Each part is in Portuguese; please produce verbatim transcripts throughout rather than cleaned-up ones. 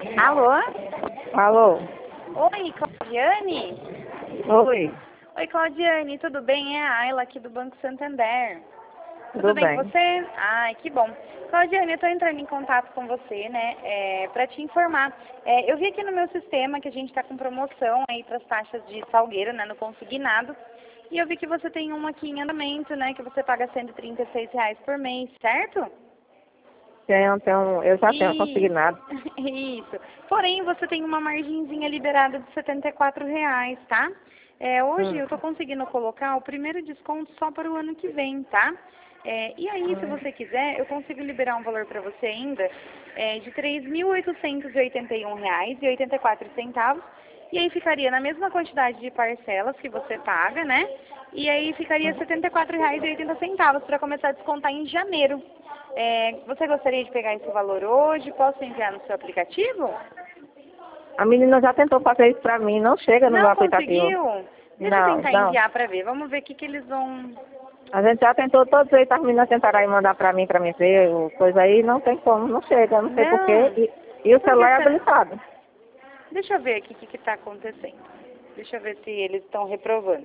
Alô? Alô? Oi, Claudiane? Oi, Oi, Claudiane, tudo bem? É a Ayla aqui do Banco Santander. Tudo, tudo bem com bem? você? Ai, que bom. Claudiane, eu estou entrando em contato com você, né, é, para te informar. É, eu vi aqui no meu sistema que a gente está com promoção aí para as taxas de salgueiro, né, no consignado. E eu vi que você tem uma aqui em andamento, né, que você paga cento e trinta e seis reais por mês, certo? Tenho, tenho, eu já tenho E consignado. isso. Porém, você tem uma margenzinha liberada de setenta e quatro reais, tá? É, hoje Hum. eu estou conseguindo colocar o primeiro desconto só para o ano que vem, tá? É, e aí, se Hum. você quiser, eu consigo liberar um valor para você ainda é, de três mil oitocentos e oitenta e um reais e oitenta e quatro centavos. E aí ficaria na mesma quantidade de parcelas que você paga, né? E aí ficaria setenta e quatro reais e oitenta centavos para começar a descontar em janeiro. É, você gostaria de pegar esse valor hoje? Posso enviar no seu aplicativo? A menina já tentou fazer isso pra mim, não chega no meu Não aplicativo. conseguiu? Deixa eu Não, tentar não. enviar para ver. Vamos ver o que, que eles vão... A gente já tentou todos eles, as meninas tentaram aí mandar pra mim, pra mim ver, o coisa aí, não tem como, não chega, não sei porquê. Não. E, e o Por que celular é será? habilitado. Deixa eu ver aqui o que está acontecendo. Deixa eu ver se eles estão reprovando.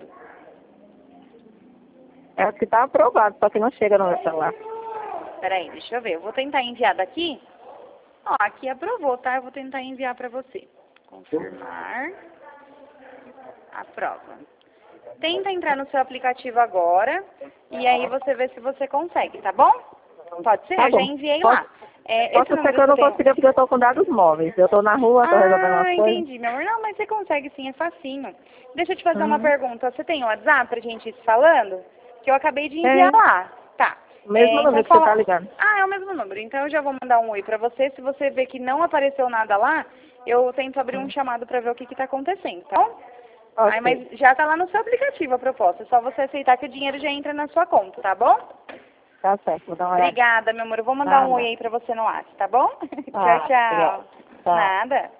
É o que tá aprovado, só que não chega no meu celular. Peraí, deixa eu ver. Eu vou tentar enviar daqui. Ó, aqui aprovou, tá? Eu vou tentar enviar para você. Confirmar. Aprova. Tenta entrar no seu aplicativo agora e aí você vê se você consegue, tá bom? Pode ser? Tá Eu já bom. enviei Posso, lá. É, esse posso ser que número eu você não tem... consiga porque eu tô com dados móveis. Eu tô na rua, tô resolvendo umas Ah, coisas. entendi, meu amor. Não, mas você consegue sim, é facinho. Deixa eu te fazer uma Uhum. pergunta. Você tem o WhatsApp pra gente ir se falando? Que eu acabei de enviar Tem lá. Tá. o É, mesmo então número que você tá fala... ligando. Ah, é o mesmo número. Então eu já vou mandar um oi pra você. Se você ver que não apareceu nada lá, eu tento abrir um Hum. chamado pra ver o que que tá acontecendo, tá bom? Ai, Ok. mas já tá lá no seu aplicativo a proposta. É só você aceitar que o dinheiro já entra na sua conta, tá bom? Tá certo, vou dar uma olhada. Obrigada, meu amor. Eu vou mandar um oi Nada. aí pra você no WhatsApp, tá bom? Tchau, Tá, obrigada. tchau. Tá. Nada.